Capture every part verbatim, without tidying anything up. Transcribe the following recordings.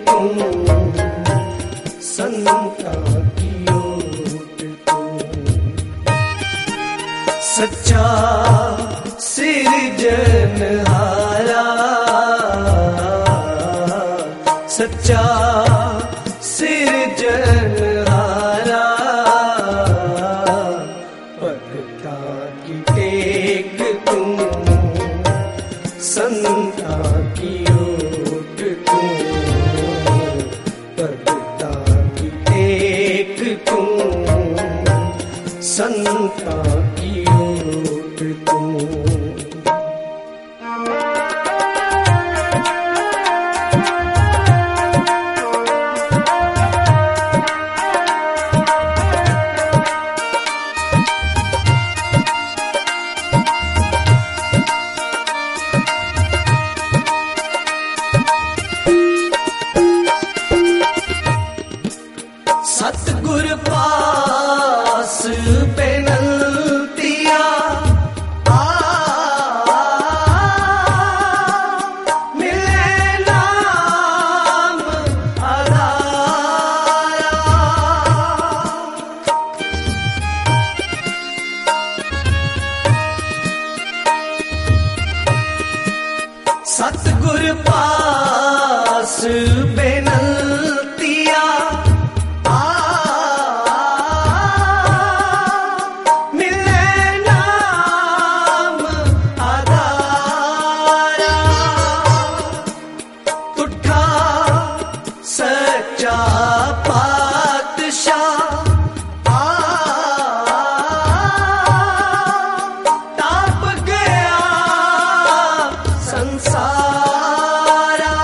तू, संता की ओट तू। सच्चा सिरजनहारा, सच्चा सिरजनहारा, भक्ता की टेक तू, संता की ओट तू। भक्ता की टेक तू, संता की ओट तू। सतगुर पास बेनंतिया, आ मिले नाम आधारा। सतगुर पास बेनंतिया, सच्चा पातशाह, आ ताप गया संसारा।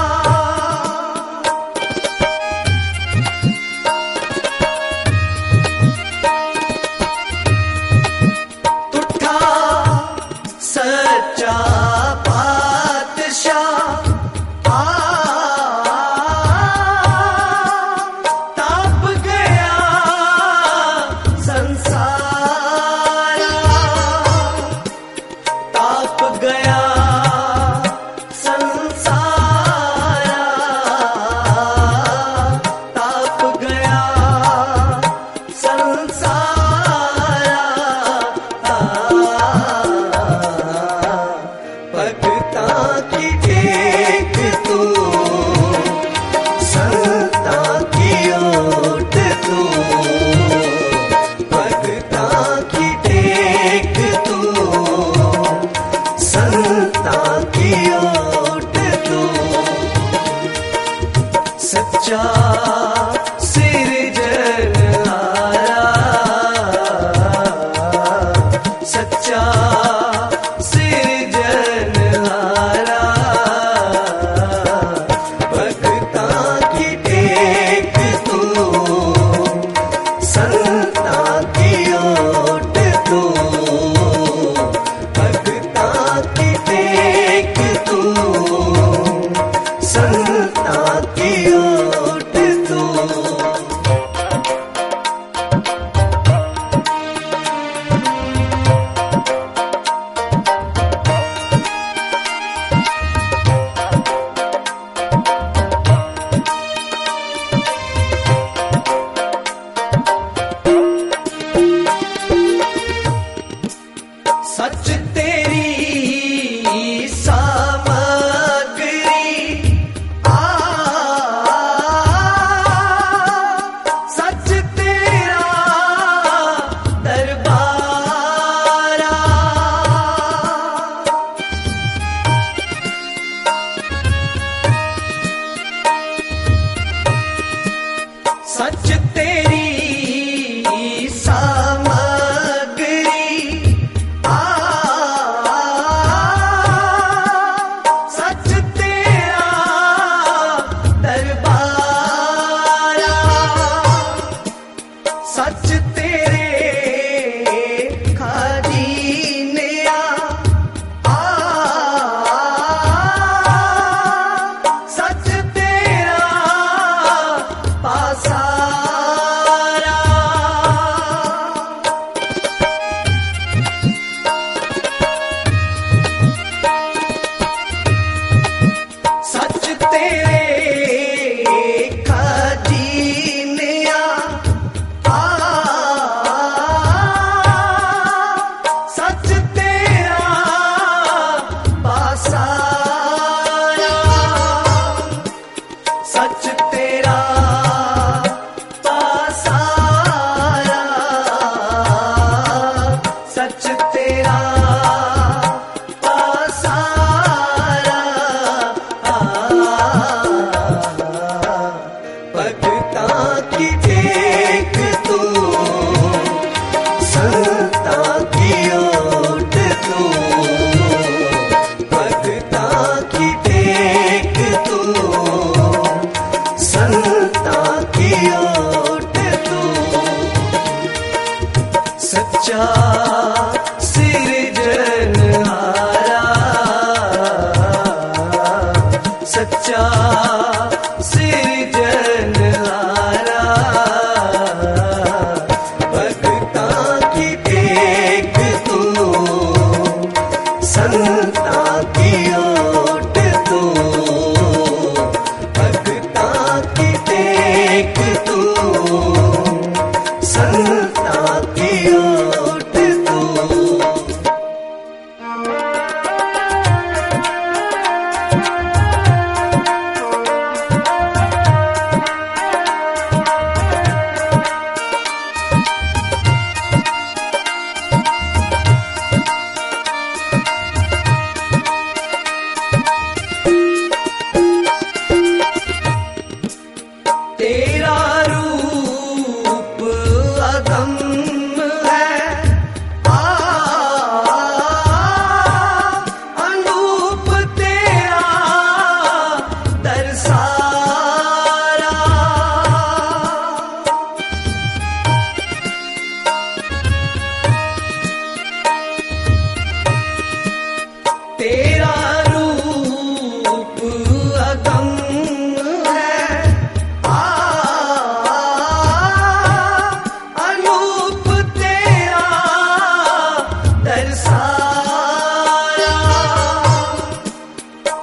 तुठा सच्चा पातशाह, सच्चा सिरजनहारा, सच्चा सिरजनहारा, भक्ता की टेक तू, संता की ओट तू। भक्ता की टेक तू, संता की ओट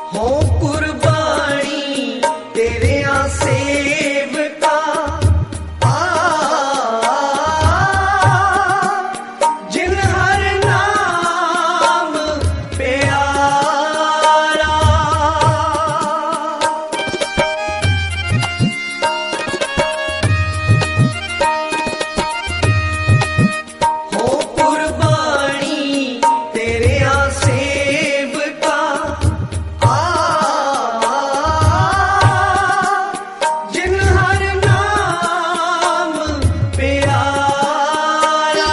हो कुर्बानी तेरे यहाँ सेवका आ, जिन हर नाम प्यारा हो कुर्बानी तेरे यहाँ सेवका आ, जिन हर नाम प्यारा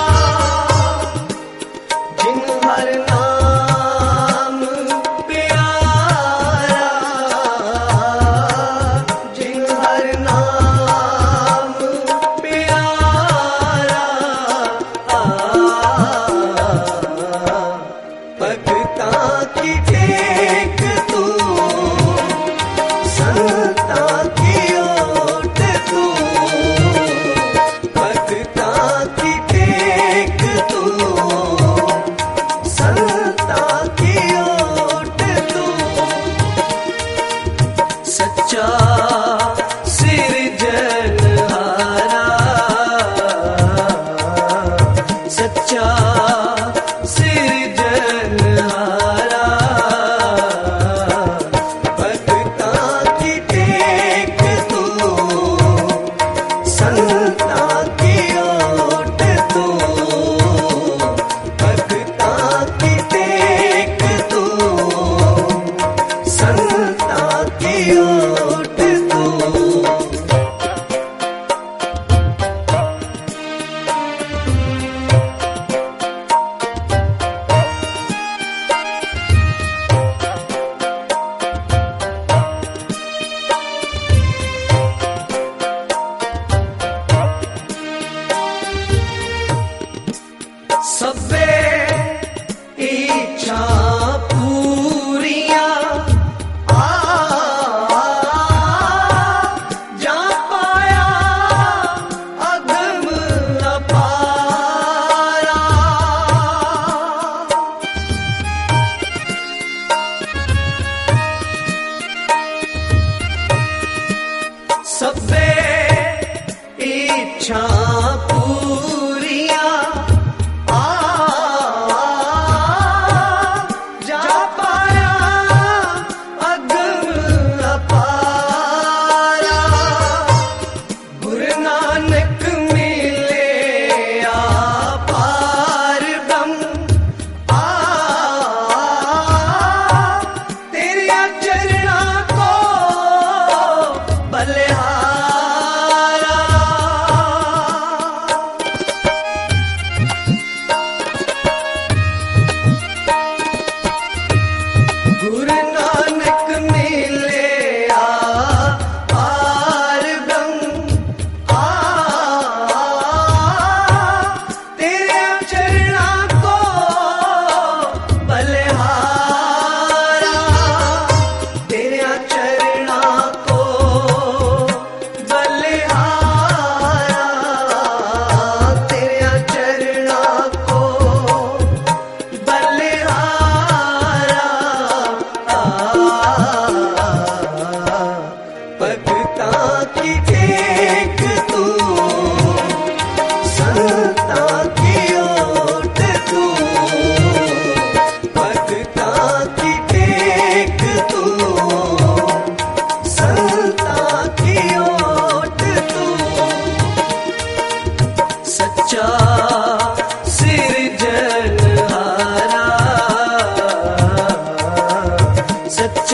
जिन हर नाम प्यारा जिन हर नाम प्यारा आ, भगता की टेक तू संता की ओट तू भगता की टेक तू संता की ओट तू सच्चा सिरजनहारा सच्चा सिरजनहारा भगता की टेक तू संता की ओट तू भगता की टेक तू संता की ओट तू सबे इच्छा पूरिया आ, जा पाया अगम अपारा सबे इच्छा पूरिया आ, जा पाया अगम अपारा गुरु नानक मिले आ पार ब्रह्म आ, तेरे चरणा को बलिहारा गुरु नानक मिले आ पार ब्रह्म आ, तेरे चरणा को बलिहारा तेरे चरणा को बलिहारा तेरे चरणा को बलिहारा आ, भगता की टेक तू संता की ओट तू भगता की टेक तू संता की ओट तू सच्चा सिरजनहारा सच्चा